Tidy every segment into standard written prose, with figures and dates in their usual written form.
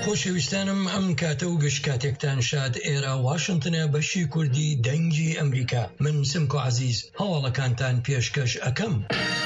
خۆشەویستانم ئەم کاتە و گشت کاتێکتان شاد ئێرە واشنتنە بەشی کوردی دەنگی ئەمریکا. من سمکۆ عەزیز هەواڵەکانتان پێشکەش ئەکەم.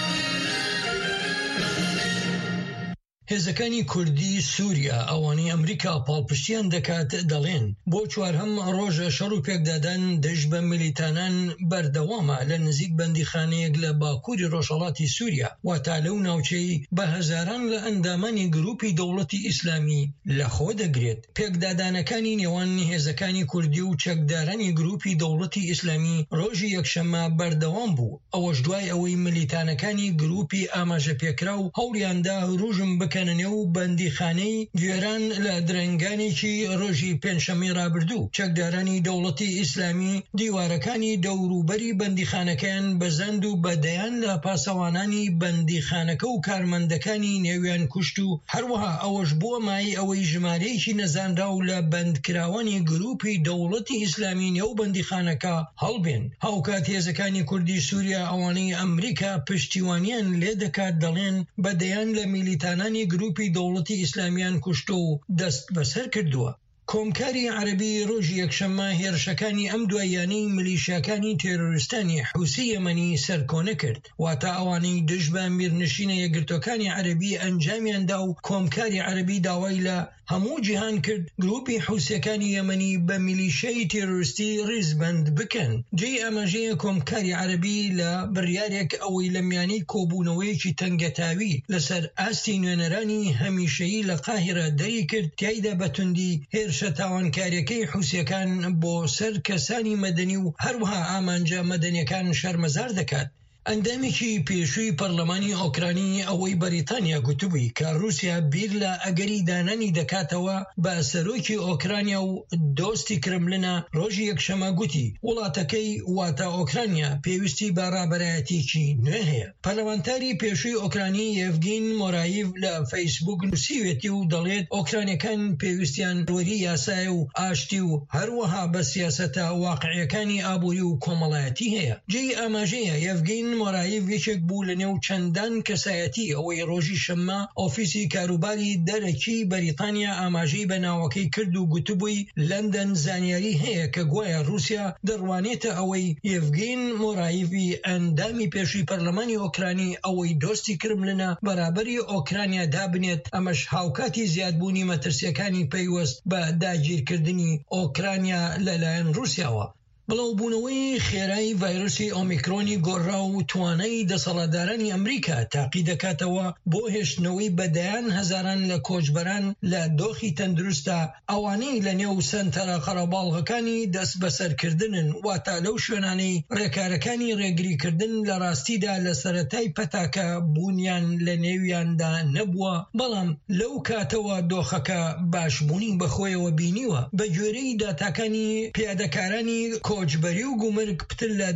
هێزەکانی کوردی سووریا ئەوانەی ئەمریکا پاڵپشتیان دەکات دەڵێن بۆ چوارهەم ڕۆژە شەڕ و پێکدادان دەست بە میلیتانان بەردەوامە لە نزیک بەندیخانەیەک لە باکووری ڕۆژهەڵاتی سووریا، واتە لەو ناوچەی بە هەزاران لە ئەندامانی گروپی دەوڵەتی ئیسلامی لەخۆ دەگرێت. پێکدادانەکانی نێوان هێزەکانی کوردی و چەکدارانی گروپی دەوڵەتی ئیسلامی ڕۆژی یەکشەممە بەردەوام بوو، ئەوەش دوای ئەوەی میلیتانەکانی گروپی ئاماژەپێکرا و هەوڵیاندا ڕوژم بکەن نێو بەندیخانەی گوێران لە درەنگانێکی ڕۆژی پێنجشەممەی ڕابردوو. چەکدارانی دەوڵەتی ئیسلامی دیوارەکانی دەوروبەری بەندیخانەکەیان بەزەند و بەدەیان لە پاسەوانانی بەندیخانەکە و کارمەندەکانی نێویان کوشت و هەروەها ئەوەش بۆ مای ئەوەی ژمارەیەکی نەزانرا و لە بەندکراوانی گروپی دەوڵەتی ئیسلامی نێو بەندیخانەکە هەڵبێن. هاوکات هێزەکانی کوردی سووریا ئەوانەی ئەمریکا پشتیوانیان لێ دەکات دەڵێن بەدەیان لە میلیتانانی گروپی دەوڵەتی ئیسلامیان کوشتە و دەست بەسەر کردووە. کۆمکاری عەرەبی ڕۆژی یەکشەممە هێرشەکانی ئەم دواییانەی میلیشیاکانی تێرۆریستانی حوسی یەمەنی سەرکۆنە کرد، واتە ئەوانەی دژ بە میرنشینە یەکگرتوەکانی عەرەبی ئەنجامیاندا و کۆمکاری عەرەبی داوای لە هەموو جیهان کرد گروپی حوسیەکانی یەمەنی بە میلیشیای تێرۆریستی ڕیزبەند بکەن. جێی ئاماژەیە کۆمکاری عەرەبی لە بڕیارێک ئەوەی لە میانەی کۆبوونەوەیەکی تەنگەتاوی لەسەر ئاستی نوێنەرانی هەمیشەیی لە قاهرە دەری کرد، تیایدا بەتوندی هێرشە تاوانکاریەکەی حوسیەکان بۆ سەر کەسانی مەدەنی و هەروەها ئامانجە مەدەنیەکان شەرمەزار دەکات. ئەندامێکی پێشووی پەرلەمانی ئۆکرانی ئەوەی بەریتانیا گوتبووی کە رووسیا بیر لە ئەگەری دانانی دەکاتەوە بە سەرۆکی ئۆکرانیا و دۆستی کرملنە ڕۆژی یەکشەممە گوتی وڵاتەکەی واتە ئۆکرانیا پێویستی بە ڕابەرایەتێکی نوێ هەیە. پەرلەمانتاری پێشووی ئۆکرانی یێڤگین مۆرایڤ لە فەیسبوک نووسیوێتی و دەڵێت ئۆکرانیەکان پێویستیان وەری یاسایە و ئاشتی و هەروەها بە سیاسەتە واقعیەکانی ئابووری و کۆمەڵایەتی هەیە. جێی ئاماژەیە یێڤگین مۆرایڤ یەکێک بوو لە نێو چەندان کەسایەتی ئەوەی ڕۆژی شەممە ئۆفیسی کاروباری دەرەکی بەریتانیا ئاماژەی بە ناوەکەی کرد و گوتبووی لەندەن زانیاری هەیە کە گوایە رووسیا دەڕوانێتە ئەوەی یێڤگین مۆرایڤی ئەندامی پێشووی پەرلەمانی ئۆکرانی ئەوەی دۆستی کرملنە بەرابەری ئۆکرانیا دابنێت، ئەمەش هاوکاتی زیادبوونی مەترسیەکانی پەیوەست بە داگیرکردنی ئۆکرانیا لەلایەن رووسیاوە. بڵاوبوونەوەی خێرایی ڤایرۆسی ئۆمیکرۆنی گۆڕا و توانای دەسەڵاتدارانی ئەمریکا تاقی دەکاتەوە بۆ هێشتنەوەی بەدەیان هەزاران لە کۆچبەران لە دۆخی تەندروستە ئەوانەی لە نێو سەنتەرە قەرەباڵغەکانی دەست بەسەرکردنن، واتە لەو شوێنانەی ڕێکارەکانی ڕێگریکردن لە ڕاستیدا لە سەرەتای پەتاکە بوونیان لە نێویاندا نەبووە، بەڵام لەو کاتەوە دۆخەکە باشبوونی بەخۆیەوە بینیوە. بە گوێرەی داتاکانی پیادەکارانی کۆچبەری و گومرگ پتر لە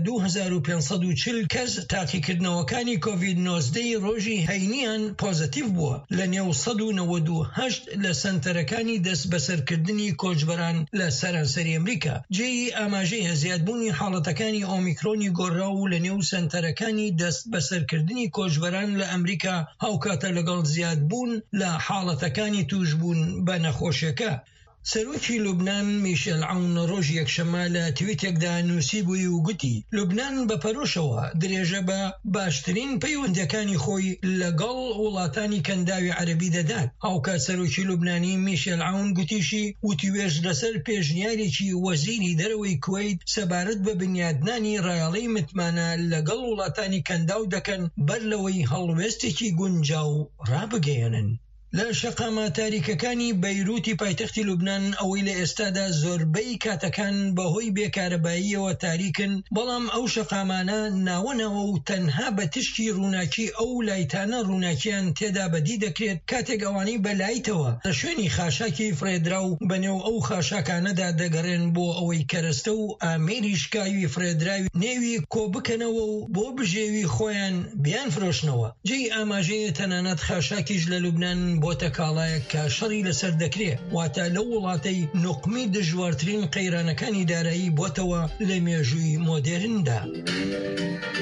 2540 کەس تاقیکردنەوەکانی کۆڤید-19 ڕۆژی هەینیان پۆزتیڤ بووە لە نێو 198 لە سەنتەرەکانی دەست بەسەرکردنی کۆچبەران لە سەرانسەری ئەمریکا. جێی ئاماژەیە زیادبوونی حاڵەتەکانی ئۆمیکرۆنی گۆڕا و لە نێو سەنتەرەکانی دەست بەسەرکردنی کۆچبەران لە ئەمریکا هاوکاتە لەگەڵ زیادبوون لە حاڵەتەکانی توشبوون بە نەخۆشیەکە. سەرۆکی لوبنان میشێل عەون ڕۆژی یەکشەممە لە تویتێکدا نووسی بووی و گوتی لوبنان بەپەرۆشەوە درێژە بە باشترین پەیوەندیەکانی خۆی لەگەڵ وڵاتانی کەنداوی عەرەبی دەدات. هاوکات سەرۆکی لوبنانی میشێل عەون گوتیشی وتیوێژ لەسەر پێشنیارێکی وەزیری دەرەوەی کوێیت سەبارەت بە بنیادنانی ڕایەڵەی متمانە لەگەڵ وڵاتانی کەنداو دەکەن بەر لەوەی هەڵوێستێکی گونجاو ڕابگەیەنن. لە شەقامە تاریکەکانی بەیروتی پایتەختی لوبنان ئەوەی لە ئێستادا زۆربەی کاتەکان بەهۆی بێکارەباییەوە تاریکن، بەڵام ئەو شەقامانە ناوەنەوە و تەنها بە تشکی ڕووناکی ئەو لایتانە ڕووناکیان تێدا بەدی دەکرێت کاتێک ئەوانەی بەلایتەوە لە شوێنی خاشاکی فرێدرا و بەنێو ئەو خاشاکانەدا دەگەڕێن بۆ ئەوەی کەرەستە و ئامێری شکاوی فرێدراوی نێوی کۆبکەنەوە و بۆ بژێوی خۆیان بیان فرۆشنەوە. جێی ئاماژەیە تەنانەت خاشاکیش لە لوبنان بۆتە کاڵایەک کە شەڕی لەسەر دەکرێت، واتە لەو وڵاتەی نوقمی دژوارترین قەیرانەکانی دارایی بۆتەوە لە مێژووی مۆدێرندا.